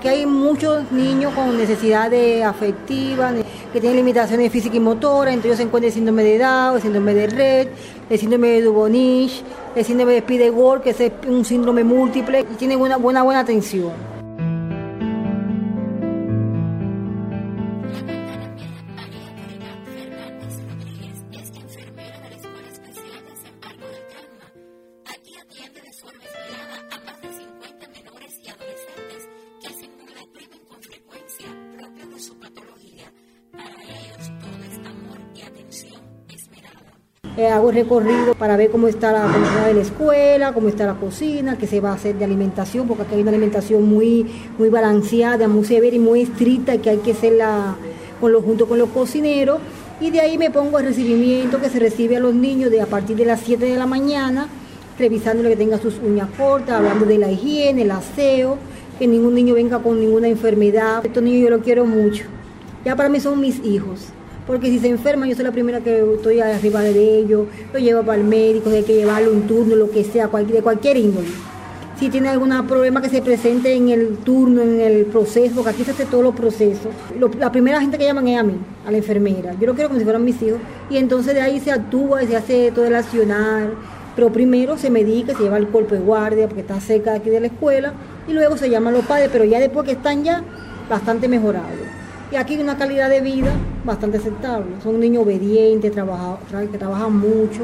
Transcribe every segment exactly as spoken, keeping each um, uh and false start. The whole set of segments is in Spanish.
aquí hay muchos niños con necesidades afectivas, que tienen limitaciones físicas y motoras, entre ellos se encuentra el síndrome de Down, el síndrome de Rett, el síndrome de Dubonich, el síndrome de Spiegel, que es un síndrome múltiple, y tienen una buena, buena atención. Eh, hago el recorrido para ver cómo está la cocina de la escuela, cómo está la cocina, qué se va a hacer de alimentación, porque aquí hay una alimentación muy, muy balanceada, muy severa y muy estricta, que hay que hacerla con lo, junto con los cocineros. Y de ahí me pongo el recibimiento que se recibe a los niños de a partir de las siete de la mañana, revisando que tengan sus uñas cortas, hablando de la higiene, el aseo, que ningún niño venga con ninguna enfermedad. Estos niños yo los quiero mucho. Ya para mí son mis hijos. Porque si se enferman, yo soy la primera que estoy arriba de ellos, lo llevo para el médico, hay que llevarlo un turno, lo que sea, de cualquier índole. Si tiene algún problema que se presente en el turno, en el proceso, porque aquí se hace todos los procesos. Lo, la primera gente que llaman es a mí, a la enfermera. Yo lo quiero como si fueran mis hijos. Y entonces de ahí se actúa y se hace todo el accionar. Pero primero se medica, se lleva al cuerpo de guardia, porque está cerca de aquí de la escuela. Y luego se llaman los padres, pero ya después que están ya bastante mejorados. Y aquí hay una calidad de vida bastante aceptable. Son niños obedientes, trabaja, que trabajan mucho.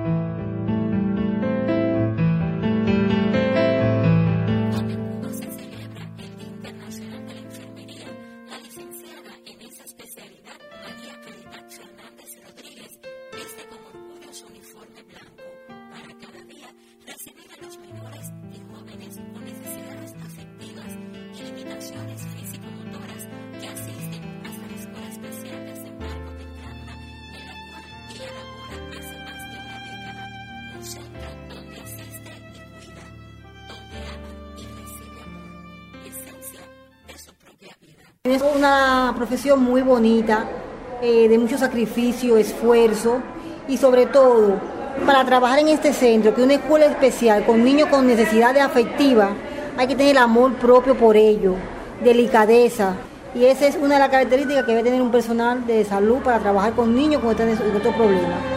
Se celebra el Día Internacional de la Enfermería. La licenciada en esa especialidad, María Caridad Fernández Rodríguez, viste con orgullo su uniforme blanco para cada día recibir a los menores y jóvenes con necesidades afectivas y limitaciones físico-motoras que asisten hasta la Escuela Especial de Desembarco de Granma, en la cual ella labora hace más de una década. Un centro donde asiste y cuida, donde ama y recibe amor, esencia de su propia vida. Es una profesión muy bonita, eh, de mucho sacrificio, esfuerzo y sobre todo para trabajar en este centro, que es una escuela especial con niños con necesidades afectivas, hay que tener amor propio por ellos, delicadeza. Y esa es una de las características que debe tener un personal de salud para trabajar con niños con estos problemas.